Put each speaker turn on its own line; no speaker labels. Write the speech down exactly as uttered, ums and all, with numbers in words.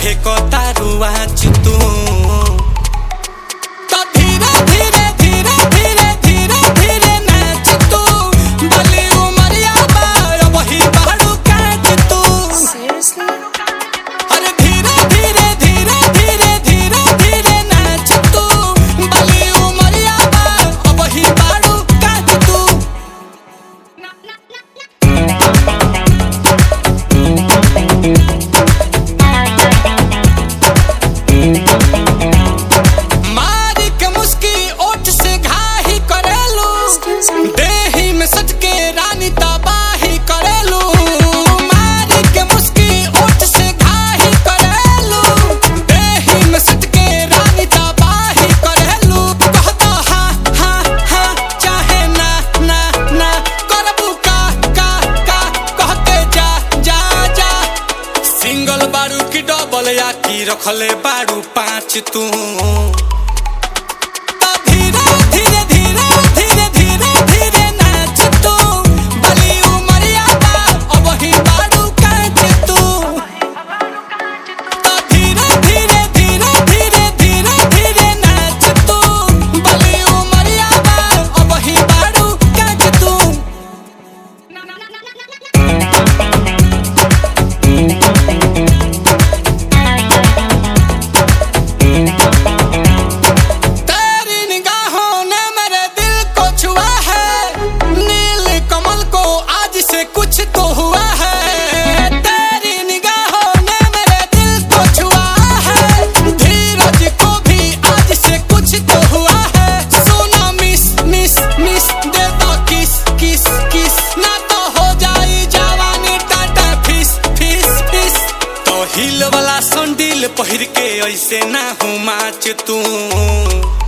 फेको तारू आँच तू तो धीरे धीरे धीरे धीरे धीरे धीरे नाच तू बली उमरिया बार वही बाड़ू काट तू अरे धीरे धीरे धीरे धीरे धीरे धीरे नाच तू बली उमरिया बार वही बाड़ू काट तू मारी के मुस्की ओठ से घाही करेलू देही में सच के रानी तबाही करेलू मारी के मुस्की ओठ से घाही करेलू देही में सच के रानी तबाही करेलू कहता हाँ हाँ हाँ चाहे ना ना ना करबू का का का कहते जा जा जा सिंगल बारू की डबल या की रखले बारू पाँच तू तो धीरे धीरे धीरे धीरे धीरे धीरे नाच तू बली उमरिया बार अब ही बारू काट तू तो धीरे धीरे धीरे धीरे धीरे धीरे नाच तू बली उमरिया बार अब ही बारू काट तू तेरी निगाहों ने मेरे दिल को छुआ है नील कमल को आज से कुछ तो हुआ है तेरी निगाहों ने मेरे दिल को छुआ है धीरज को भी आज से कुछ तो हुआ है सोना मिस मिस मिस दे दो किस किस किस ना तो हो जाई जवानी टाटा फिस फिस फिस तो हिल वाला संडील पहिर के ऐसे ना हूँ माच तू